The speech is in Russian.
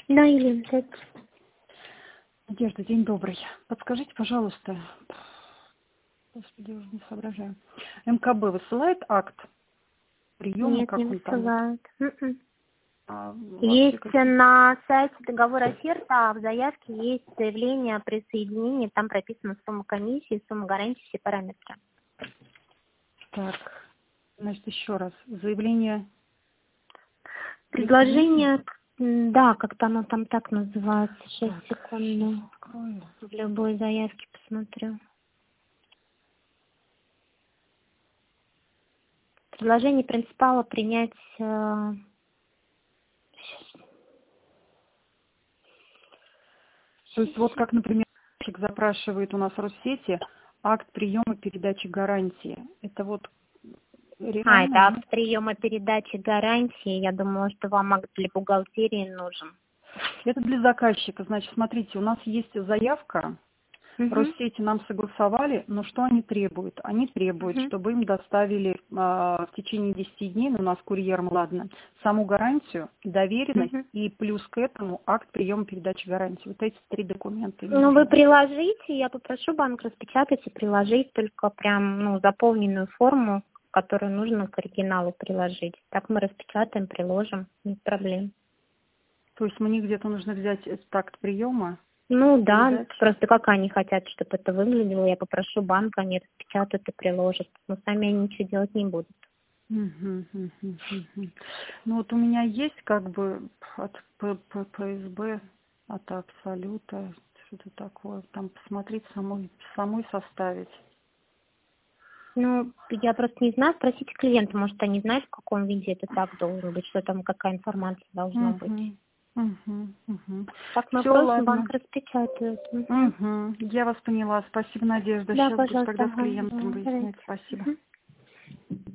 Да, Елена, здравствуйте. Надежда, день добрый. Подскажите, пожалуйста, господи, я уже не соображаю. МКБ высылает акт приема, Нет, не как он там вот? высылают. Вообще Есть какие? на сайте договор оферта, а в заявке есть заявление о присоединении, там прописана сумма комиссии, сумма гарантии, все параметры. Так, значит, еще раз. Заявление присоединения? Предложение, да, как-то оно там так называется, 6 Так, сейчас секунд, открою. в любой заявке посмотрю. Предложение принципала принять... То есть вот как, например, человек запрашивает у нас в Россети акт приема передачи гарантии. Это вот это реально, нет? акт приема передачи гарантии. Я думала, что вам акт для бухгалтерии нужен. Это для заказчика. Значит, смотрите, у нас есть заявка. Угу. Россети нам согласовали, но что они требуют? Они требуют, Угу. чтобы им доставили в течение 10 дней, ну, у нас курьером, ладно, саму гарантию, доверенность Угу. и плюс к этому акт приема передачи гарантии. Вот эти 3 документа им Ну, вы нужны. приложите, я попрошу банк распечатать и приложить только прям, заполненную форму, которую нужно к оригиналу приложить. Так мы распечатаем, приложим, нет проблем. То есть мне где-то нужно взять этот акт приема, Ну да, передачи. просто как они хотят, чтобы это выглядело, я попрошу банк, они распечатают и приложат. Но сами они ничего делать не будут. Мгм, мгм, мгм. Ну вот у меня есть как бы от ПСБ, от Абсолюта, что-то такое, там посмотреть самой составить. Ну, я просто не знаю, спросите клиента, может, они знают, в каком виде это так должен быть, что там, какая информация должна быть. Мгм, мгм, мгм. Так мы Все, просим, ладно. банк распечатает. Мгм. Мгм. Я вас поняла. Спасибо, Надежда. Да, Сейчас буду пожалуйста, тогда с ага, клиентом выяснять. давайте. Спасибо. Мгм.